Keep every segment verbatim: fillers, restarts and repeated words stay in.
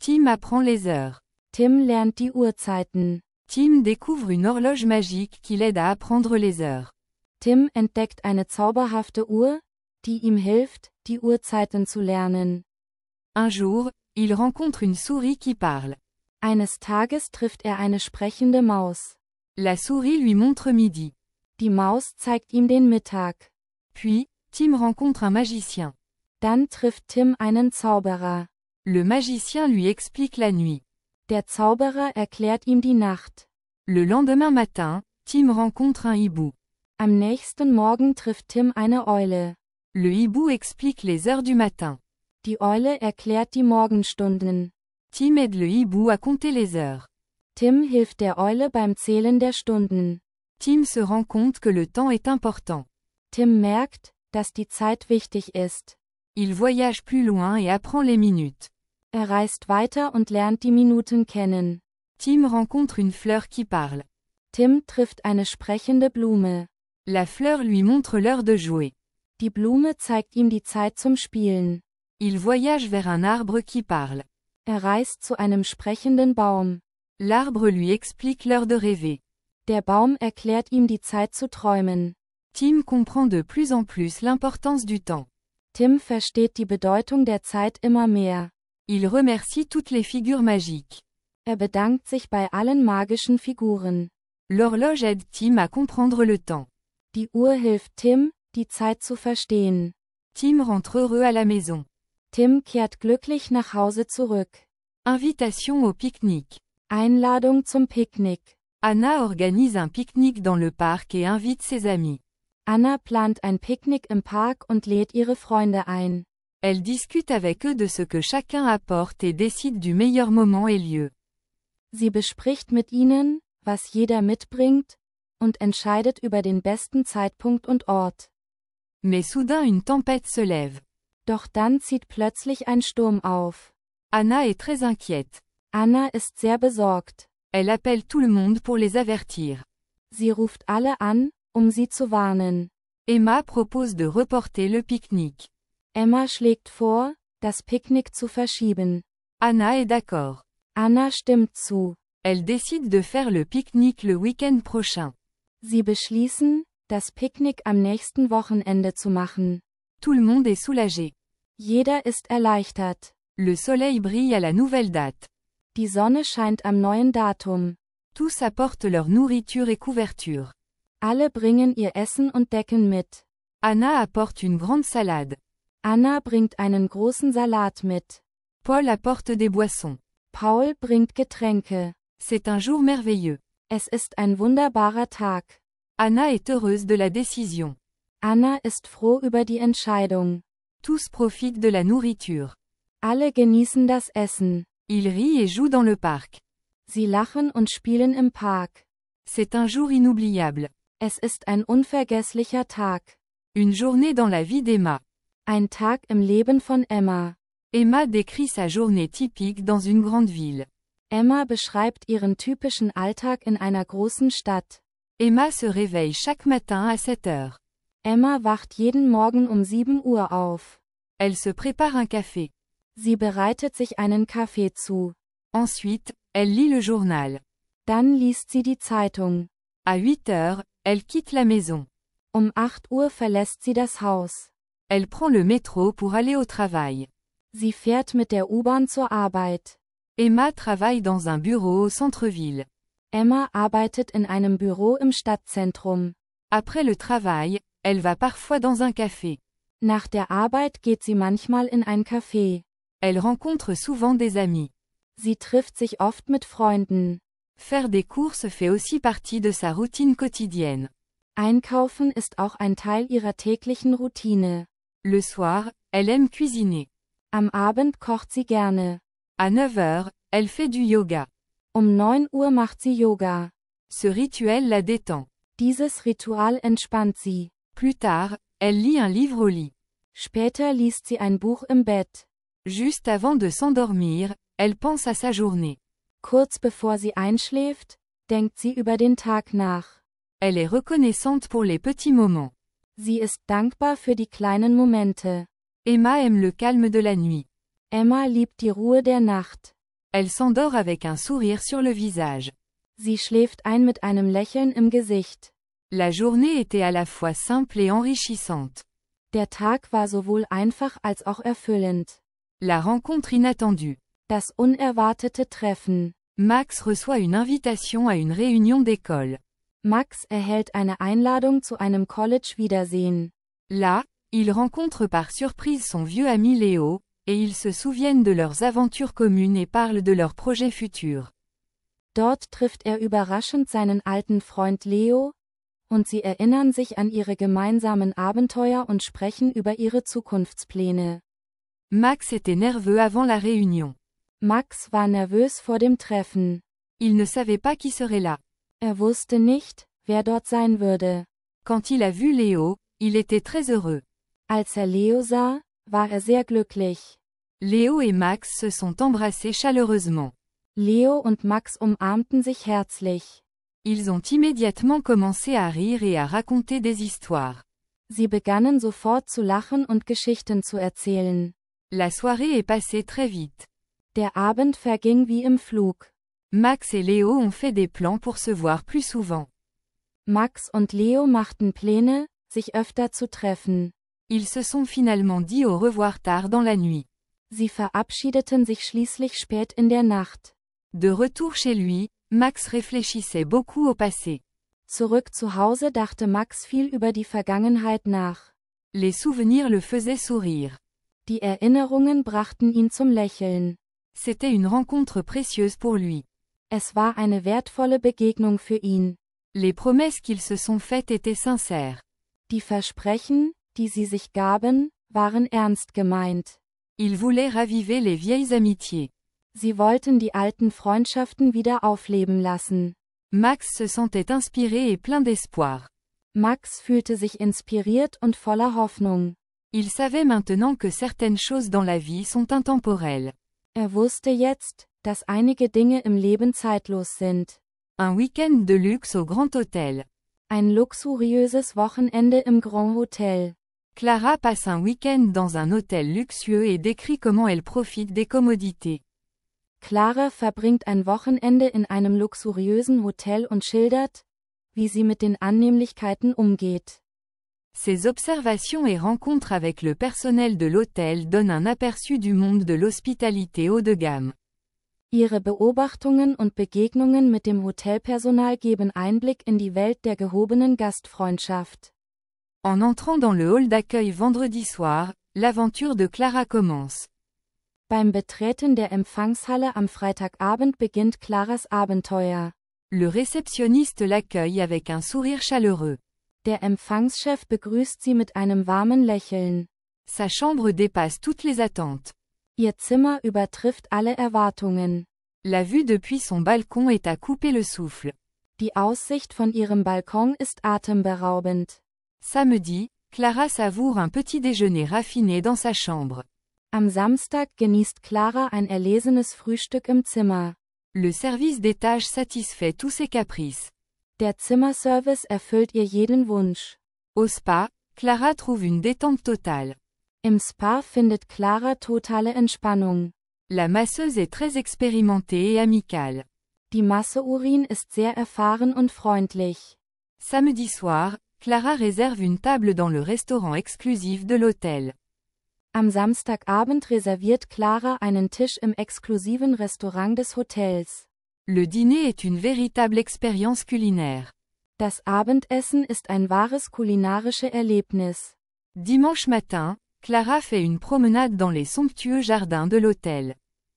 Tim apprend les heures. Tim lernt die Uhrzeiten. Tim découvre une horloge magique qui l'aide à apprendre les heures. Tim entdeckt eine zauberhafte Uhr, die ihm hilft, die Uhrzeiten zu lernen. Un jour, il rencontre une souris qui parle. Eines Tages trifft er eine sprechende Maus. La souris lui montre midi. Die Maus zeigt ihm den Mittag. Puis, Tim rencontre un magicien. Dann trifft Tim einen Zauberer. Le magicien lui explique la nuit. Der Zauberer erklärt ihm die Nacht. Le lendemain matin, Tim rencontre un hibou. Am nächsten Morgen trifft Tim eine Eule. Le hibou explique les heures du matin. Die Eule erklärt die Morgenstunden. Tim aide le hibou à compter les heures. Tim hilft der Eule beim Zählen der Stunden. Tim se rend compte que le temps est important. Tim merkt, dass die Zeit wichtig ist. Il voyage plus loin et apprend les minutes. Er reist weiter und lernt die Minuten kennen. Tim rencontre une fleur qui parle. Tim trifft eine sprechende Blume. La fleur lui montre l'heure de jouer. Die Blume zeigt ihm die Zeit zum Spielen. Il voyage vers un arbre qui parle. Er reist zu einem sprechenden Baum. L'arbre lui explique l'heure de rêver. Der Baum erklärt ihm die Zeit zu träumen. Tim comprend de plus en plus l'importance du temps. Tim versteht die Bedeutung der Zeit immer mehr. Il remercie toutes les figures magiques. Er bedankt sich bei allen magischen Figuren. L'horloge aide Tim à comprendre le temps. Die Uhr hilft Tim, die Zeit zu verstehen. Tim rentre heureux à la maison. Tim kehrt glücklich nach Hause zurück. Invitation au pique-nique. Einladung zum Picknick. Anna organise un pique-nique dans le parc et invite ses amis. Anna plant ein Picknick im Park und lädt ihre Freunde ein. Elle discute avec eux de ce que chacun apporte et décide du meilleur moment et lieu. Sie bespricht mit ihnen, was jeder mitbringt, und entscheidet über den besten Zeitpunkt und Ort. Mais soudain une tempête se lève. Doch dann zieht plötzlich ein Sturm auf. Anna est très inquiète. Anna ist sehr besorgt. Elle appelle tout le monde pour les avertir. Sie ruft alle an, um sie zu warnen. Emma propose de reporter le pique-nique. Emma schlägt vor, das Picknick zu verschieben. Anna est d'accord. Anna stimmt zu. Elle décide de faire le pique-nique le week-end prochain. Sie beschließen, das Picknick am nächsten Wochenende zu machen. Tout le monde est soulagé. Jeder ist erleichtert. Le soleil brille à la nouvelle date. Die Sonne scheint am neuen Datum. Tous apportent leur nourriture et couverture. Alle bringen ihr Essen und Decken mit. Anna apporte une grande salade. Anna bringt einen großen Salat mit. Paul apporte des boissons. Paul bringt Getränke. C'est un jour merveilleux. Es ist ein wunderbarer Tag. Anna est heureuse de la décision. Anna ist froh über die Entscheidung. Tous profitent de la nourriture. Alle genießen das Essen. Ils rient et jouent dans le parc. Sie lachen und spielen im Park. C'est un jour inoubliable. Es ist ein unvergesslicher Tag. Une journée dans la vie d'Emma. Ein Tag im Leben von Emma. Emma décrit sa journée typique dans une grande ville. Emma beschreibt ihren typischen Alltag in einer großen Stadt. Emma se réveille chaque matin à sept heures. Emma wacht jeden Morgen um sieben Uhr auf. Elle se prépare un café. Sie bereitet sich einen Kaffee zu. Ensuite, elle lit le journal. Dann liest sie die Zeitung. À huit heures, elle quitte la maison. Um acht Uhr verlässt sie das Haus. Elle prend le métro pour aller au travail. Sie fährt mit der U-Bahn zur Arbeit. Emma travaille dans un bureau au centre-ville. Emma arbeitet in einem Büro im Stadtzentrum. Après le travail, elle va parfois dans un café. Nach der Arbeit geht sie manchmal in ein Café. Elle rencontre souvent des amis. Sie trifft sich oft mit Freunden. Faire des courses fait aussi partie de sa routine quotidienne. Einkaufen ist auch ein Teil ihrer täglichen Routine. Le soir, elle aime cuisiner. Am Abend kocht sie gerne. À neuf heures, elle fait du yoga. Um neun Uhr macht sie Yoga. Ce rituel la détend. Dieses Ritual entspannt sie. Plus tard, elle lit un livre au lit. Später liest sie ein Buch im Bett. Juste avant de s'endormir, elle pense à sa journée. Kurz bevor sie einschläft, denkt sie über den Tag nach. Elle est reconnaissante pour les petits moments. Sie ist dankbar für die kleinen Momente. Emma aime le calme de la nuit. Emma liebt die Ruhe der Nacht. Elle s'endort avec un sourire sur le visage. Sie schläft ein mit einem Lächeln im Gesicht. La journée était à la fois simple et enrichissante. Der Tag war sowohl einfach als auch erfüllend. La rencontre inattendue. Das unerwartete Treffen. Max reçoit une invitation à une réunion d'école. Max erhält eine Einladung zu einem College-Wiedersehen. Là, il rencontre par surprise son vieux ami Léo, et ils se souviennent de leurs aventures communes et parlent de leurs projets futurs. Dort trifft er überraschend seinen alten Freund Leo, und sie erinnern sich an ihre gemeinsamen Abenteuer und sprechen über ihre Zukunftspläne. Max était nerveux avant la réunion. Max war nervös vor dem Treffen. Il ne savait pas qui serait là. Er wusste nicht, wer dort sein würde. Quand il a vu Léo, il était très heureux. Als er Leo sah, war er sehr glücklich. Léo et Max se sont embrassés chaleureusement. Leo und Max umarmten sich herzlich. Ils ont immédiatement commencé à rire et à raconter des histoires. Sie begannen sofort zu lachen und Geschichten zu erzählen. La soirée est passée très vite. Der Abend verging wie im Flug. Max et Léo ont fait des plans pour se voir plus souvent. Max und Leo machten Pläne, sich öfter zu treffen. Ils se sont finalement dit au revoir tard dans la nuit. Sie verabschiedeten sich schließlich spät in der Nacht. De retour chez lui, Max réfléchissait beaucoup au passé. Zurück zu Hause dachte Max viel über die Vergangenheit nach. Les souvenirs le faisaient sourire. Die Erinnerungen brachten ihn zum Lächeln. C'était une rencontre précieuse pour lui. Es war eine wertvolle Begegnung für ihn. Les promesses qu'ils se sont faites étaient sincères. Die Versprechen, die sie sich gaben, waren ernst gemeint. Ils voulaient raviver les vieilles amitiés. Sie wollten die alten Freundschaften wieder aufleben lassen. Max se sentait inspiré et plein d'espoir. Max fühlte sich inspiriert und voller Hoffnung. Il savait maintenant que certaines choses dans la vie sont intemporelles. Er wusste jetzt, dass einige Dinge im Leben zeitlos sind. Un week-end de luxe au Grand Hôtel. Ein luxuriöses Wochenende im Grand Hotel. Clara passe un week-end dans un hôtel luxueux et décrit comment elle profite des commodités. Clara verbringt ein Wochenende in einem luxuriösen Hotel und schildert, wie sie mit den Annehmlichkeiten umgeht. Ses observations et rencontres avec le personnel de l'hôtel donnent un aperçu du monde de l'hospitalité haut de gamme. Ihre Beobachtungen und Begegnungen mit dem Hotelpersonal geben Einblick in die Welt der gehobenen Gastfreundschaft. En entrant dans le hall d'accueil vendredi soir, l'aventure de Clara commence. Beim Betreten der Empfangshalle am Freitagabend beginnt Claras Abenteuer. Le réceptionniste l'accueille avec un sourire chaleureux. Der Empfangschef begrüßt sie mit einem warmen Lächeln. Sa chambre dépasse toutes les attentes. Ihr Zimmer übertrifft alle Erwartungen. La vue depuis son balcon est à couper le souffle. Die Aussicht von ihrem Balkon ist atemberaubend. Samedi, Clara savoure un petit déjeuner raffiné dans sa chambre. Am Samstag genießt Clara ein erlesenes Frühstück im Zimmer. Le service d'étage satisfait tous ses caprices. Der Zimmerservice erfüllt ihr jeden Wunsch. Au spa, Clara trouve une détente totale. Im Spa findet Clara totale Entspannung. La masseuse est très expérimentée et amicale. Die Masseurin ist sehr erfahren und freundlich. Samedi soir, Clara réserve une table dans le restaurant exclusif de l'hôtel. Am Samstagabend reserviert Clara einen Tisch im exklusiven Restaurant des Hotels. Le dîner est une véritable expérience culinaire. Das Abendessen ist ein wahres kulinarisches Erlebnis. Dimanche matin, Clara fait une promenade dans les somptueux jardins de l'hôtel.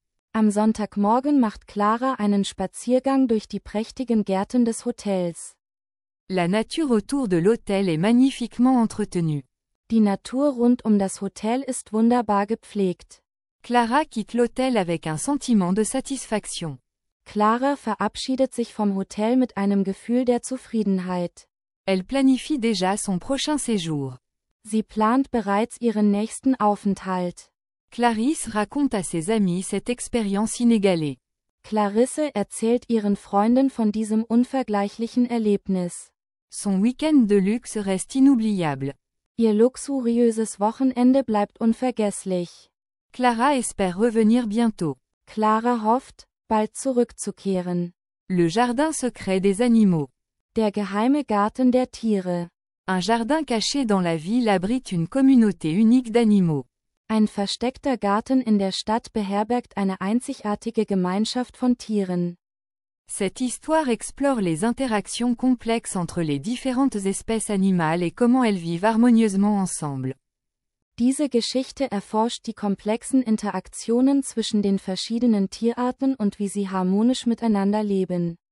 Am Sonntagmorgen macht Clara einen Spaziergang durch die prächtigen Gärten des Hotels. La nature autour de l'hôtel est magnifiquement entretenue. Die Natur rund um das Hotel ist wunderbar gepflegt. Clara quitte l'hôtel avec un sentiment de satisfaction. Clara verabschiedet sich vom Hotel mit einem Gefühl der Zufriedenheit. Elle planifie déjà son prochain séjour. Sie plant bereits ihren nächsten Aufenthalt. Clarisse raconte à ses amis cette expérience inégalée. Clarisse erzählt ihren Freunden von diesem unvergleichlichen Erlebnis. Son week-end de luxe reste inoubliable. Ihr luxuriöses Wochenende bleibt unvergesslich. Clara espère revenir bientôt. Clara hofft, bald zurückzukehren. Le jardin secret des animaux. Der geheime Garten der Tiere. Un jardin caché dans la ville abrite une communauté unique d'animaux. Ein versteckter Garten in der Stadt beherbergt eine einzigartige Gemeinschaft von Tieren. Cette histoire explore les interactions complexes entre les différentes espèces animales et comment elles vivent harmonieusement ensemble. Diese Geschichte erforscht die komplexen Interaktionen zwischen den verschiedenen Tierarten und wie sie harmonisch miteinander leben.